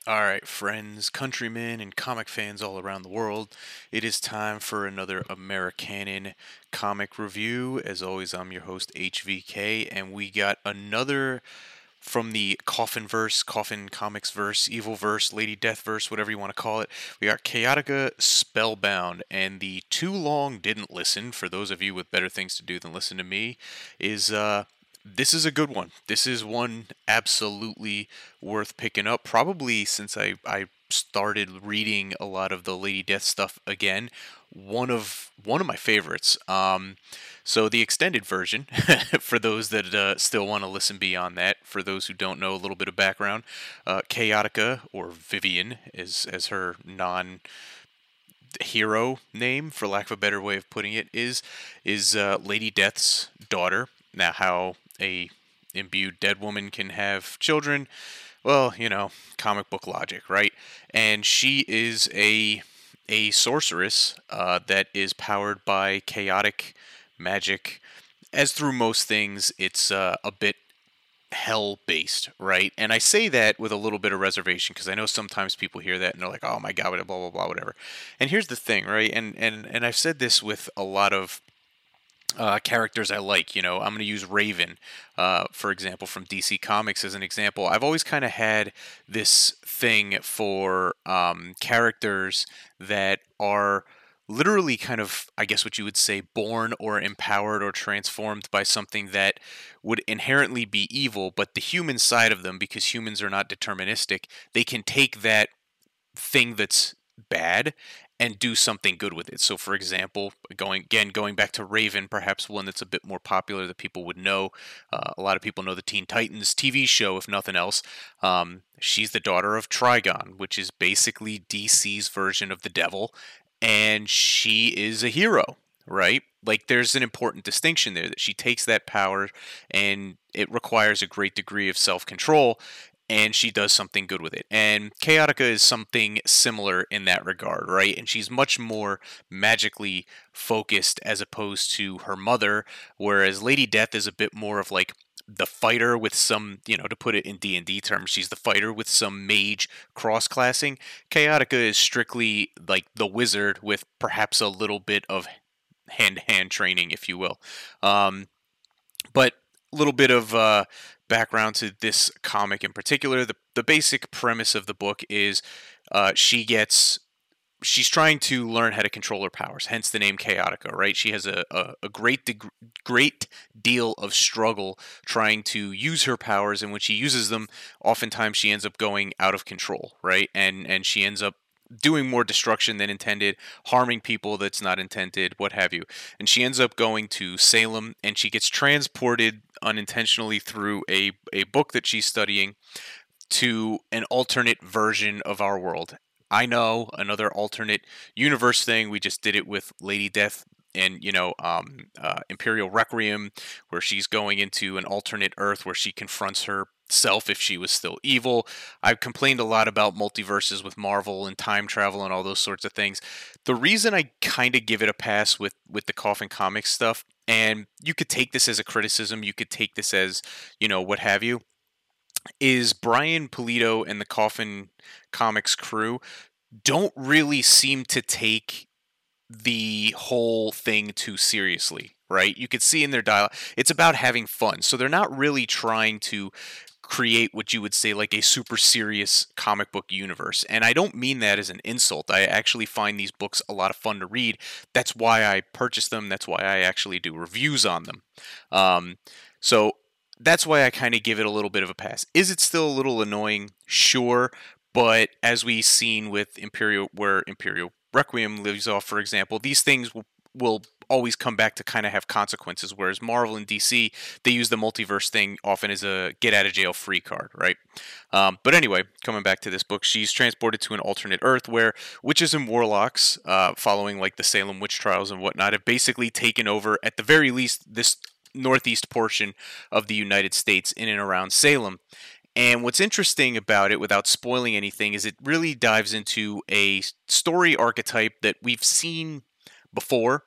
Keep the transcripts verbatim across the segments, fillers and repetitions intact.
All right, friends, countrymen, and comic fans all around the world, it is time for another Americanin comic review. As always, I'm your host, H V K, and we got another from the Coffin verse, Coffin Comics verse, Evil verse, Lady Death verse, whatever you want to call it. We got Chaotica Spellbound, and the Too Long Didn't Listen, for those of you with better things to do than listen to me, is uh, this is a good one. This is one absolutely worth picking up. Probably since I, I started reading a lot of the Lady Death stuff again, one of one of my favorites. Um, so the extended version, for those that uh, still want to listen beyond that, for those who don't know a little bit of background, uh, Chaotica, or Vivian, is as her non hero name, for lack of a better way of putting it, is is uh, Lady Death's daughter. Now, how a imbued dead woman can have children, well, you know, comic book logic, right? And she is a a sorceress uh, that is powered by chaotic magic. As through most things, it's uh, a bit hell based, right? And I say that with a little bit of reservation because I know sometimes people hear that and they're like, "Oh my god, blah blah blah, whatever." And here's the thing, right? And and and I've said this with a lot of uh, characters I like. You know, I'm going to use Raven, uh, for example, from D C Comics as an example. I've always kind of had this thing for um, characters that are literally kind of, I guess what you would say, born or empowered or transformed by something that would inherently be evil, but the human side of them, because humans are not deterministic, they can take that thing that's bad and do something good with it. So, for example, going again, going back to Raven, perhaps one that's a bit more popular that people would know. Uh, a lot of people know the Teen Titans T V show, if nothing else. Um, she's the daughter of Trigon, which is basically D C's version of the devil, and she is a hero, right? Like, there's an important distinction there that she takes that power and it requires a great degree of self control, and she does something good with it. And Chaotica is something similar in that regard, right? And she's much more magically focused as opposed to her mother, whereas Lady Death is a bit more of like the fighter with some, you know, to put it in D and D terms, she's the fighter with some mage cross-classing. Chaotica is strictly like the wizard with perhaps a little bit of hand-to-hand training, if you will. Um, but a little bit of uh, background to this comic in particular. The the basic premise of the book is uh, she gets she's trying to learn how to control her powers, hence the name Chaotica, right? She has a, a, a great deg- great deal of struggle trying to use her powers, and when she uses them, oftentimes she ends up going out of control, right? And and she ends up doing more destruction than intended, harming people that's not intended, what have you. And she ends up going to Salem, and she gets transported unintentionally through a, a book that she's studying to an alternate version of our world. I know, another alternate universe thing. We just did it with Lady Death and, you know, um, uh, Imperial Requiem, where she's going into an alternate Earth where she confronts herself if she was still evil. I've complained a lot about multiverses with Marvel and time travel and all those sorts of things. The reason I kind of give it a pass with with the Coffin Comics stuff, and you could take this as a criticism, you could take this as, you know, what have you, is Brian Pulido and the Coffin Comics crew don't really seem to take the whole thing too seriously, right? You could see in their dialogue, it's about having fun. So they're not really trying to create what you would say like a super serious comic book universe. And I don't mean that as an insult. I actually find these books a lot of fun to read. That's why I purchase them. That's why I actually do reviews on them. Um, so that's why I kind of give it a little bit of a pass. Is it still a little annoying? Sure. But as we've seen with Imperial, where Imperial Requiem lives off, for example, these things will, will always come back to kind of have consequences. Whereas Marvel and D C, they use the multiverse thing often as a get out of jail free card, right? Um, but anyway, coming back to this book, she's transported to an alternate Earth where witches and warlocks, uh, following like the Salem witch trials and whatnot, have basically taken over, at the very least, this northeast portion of the United States in and around Salem. And what's interesting about it, without spoiling anything, is it really dives into a story archetype that we've seen before.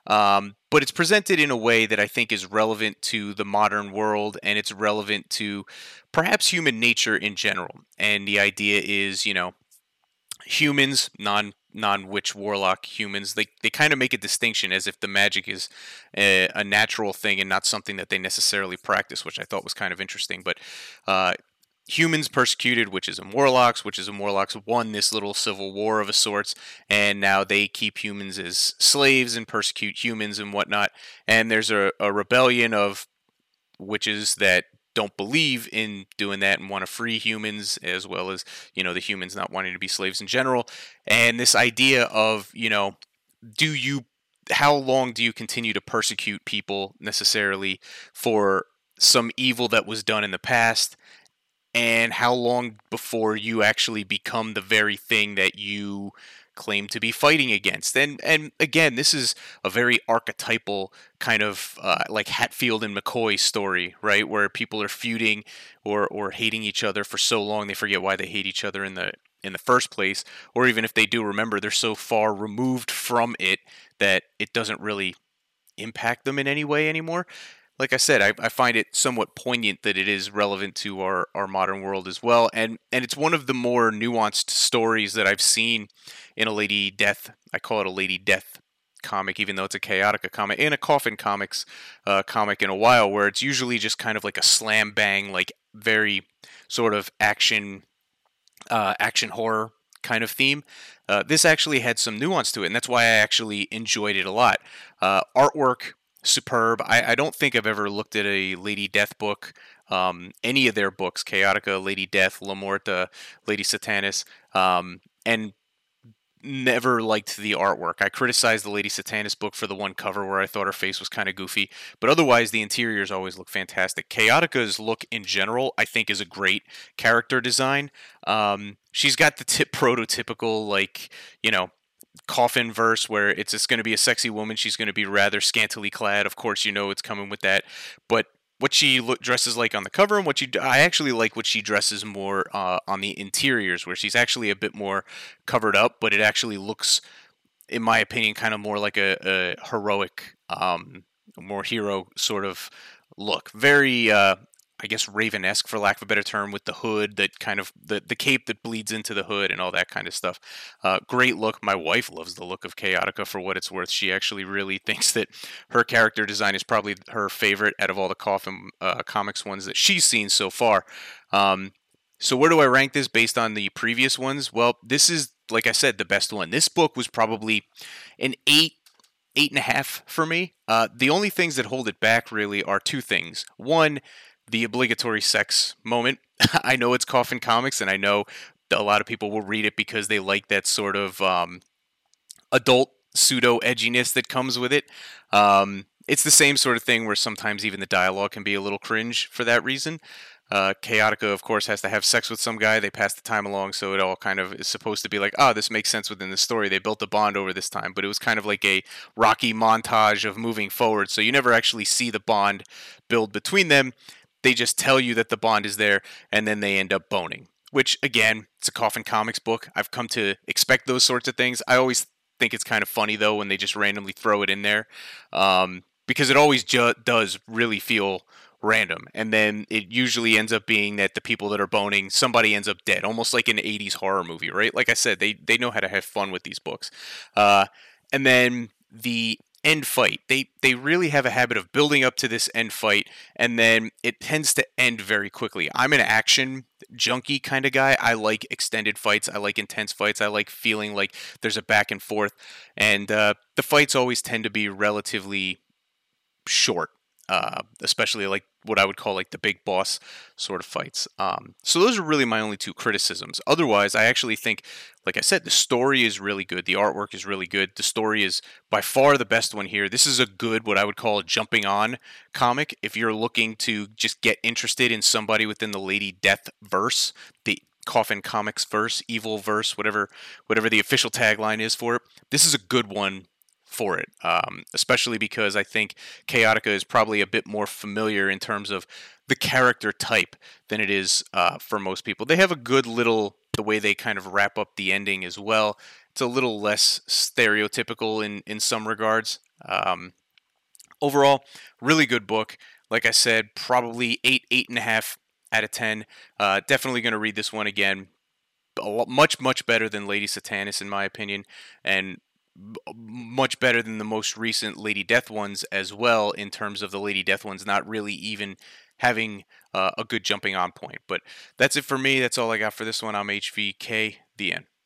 Um, but it's presented in a way that I think is relevant to the modern world, and it's relevant to perhaps human nature in general. And the idea is, you know, humans, non non witch warlock humans, they, they kind of make a distinction as if the magic is a, a natural thing and not something that they necessarily practice, which I thought was kind of interesting. But uh, humans persecuted witches and warlocks. Witches and warlocks won this little civil war of a sorts, and now they keep humans as slaves and persecute humans and whatnot. And there's a, a rebellion of witches that don't believe in doing that and want to free humans, as well as, you know, the humans not wanting to be slaves in general. And this idea of, you know, do you how long do you continue to persecute people necessarily for some evil that was done in the past, and how long before you actually become the very thing that you claim to be fighting against. And and again, this is a very archetypal kind of uh, like Hatfield and McCoy story, right, where people are feuding or or hating each other for so long they forget why they hate each other in the in the first place, or even if they do remember, they're so far removed from it that it doesn't really impact them in any way anymore. Like I said, I, I find it somewhat poignant that it is relevant to our, our modern world as well. And, and it's one of the more nuanced stories that I've seen in a Lady Death. I call it a Lady Death comic, even though it's a Chaotica comic, and a Coffin Comics uh, comic in a while, where it's usually just kind of like a slam bang, like very sort of action, uh, action horror kind of theme. Uh, this actually had some nuance to it, and that's why I actually enjoyed it a lot. Uh, artwork, superb. I, I don't think I've ever looked at a Lady Death book, um, any of their books, Chaotica, Lady Death, La Morta, Lady Satanis, um, and never liked the artwork. I criticized the Lady Satanis book for the one cover where I thought her face was kind of goofy, but otherwise the interiors always look fantastic. Chaotica's look in general, I think, is a great character design. Um, she's got the tip prototypical, like, you know, coffin verse where it's just going to be a sexy woman. She's going to be rather scantily clad. Of course, you know it's coming with that. But what she look, dresses like on the cover, and what you I actually like what she dresses more uh, on the interiors, where she's actually a bit more covered up, but it actually looks, in my opinion, kind of more like a, a heroic, um, more hero sort of look. Very, uh, I guess, Raven-esque, for lack of a better term, with the hood that kind of the the cape that bleeds into the hood and all that kind of stuff. Uh, great look. My wife loves the look of Chaotica for what it's worth. She actually really thinks that her character design is probably her favorite out of all the Coffin uh, Comics ones that she's seen so far. Um, so where do I rank this based on the previous ones? Well, this is, like I said, the best one. This book was probably an eight, eight and a half for me. Uh, the only things that hold it back really are two things. One, the obligatory sex moment. I know it's Coffin Comics, and I know a lot of people will read it because they like that sort of um, adult pseudo edginess that comes with it. Um, it's the same sort of thing where sometimes even the dialogue can be a little cringe for that reason. Uh, Chaotica, of course, has to have sex with some guy. They pass the time along, so it all kind of is supposed to be like, oh, this makes sense within the story. They built a bond over this time, but it was kind of like a rocky montage of moving forward, so you never actually see the bond build between them. They just tell you that the bond is there, and then they end up boning. Which, again, it's a Coffin Comics book. I've come to expect those sorts of things. I always think it's kind of funny, though, when they just randomly throw it in there, um, because it always ju- does really feel random. And then it usually ends up being that the people that are boning, somebody ends up dead, almost like an eighties horror movie, right? Like I said, they, they know how to have fun with these books. Uh, and then the end fight. They they really have a habit of building up to this end fight, and then it tends to end very quickly. I'm an action junkie kind of guy. I like extended fights. I like intense fights. I like feeling like there's a back and forth, and uh, the fights always tend to be relatively short. Uh, especially like what I would call like the big boss sort of fights. Um, so those are really my only two criticisms. Otherwise, I actually think, like I said, the story is really good. The artwork is really good. The story is by far the best one here. This is a good, what I would call a jumping on comic. If you're looking to just get interested in somebody within the Lady Death verse, the Coffin Comics verse, evil verse, whatever, whatever the official tagline is for it, this is a good one for it, um, especially because I think Chaotica is probably a bit more familiar in terms of the character type than it is uh, for most people. They have a good little, the way they kind of wrap up the ending as well. It's a little less stereotypical in, in some regards. Um, overall, really good book. Like I said, probably eight, eight and a half out of ten. Uh, definitely going to read this one again. A lot, much, much better than Lady Satanis, in my opinion, and much better than the most recent Lady Death ones as well, in terms of the Lady Death ones not really even having uh, a good jumping on point. But that's it for me. That's all I got for this one. I'm H V K. The end.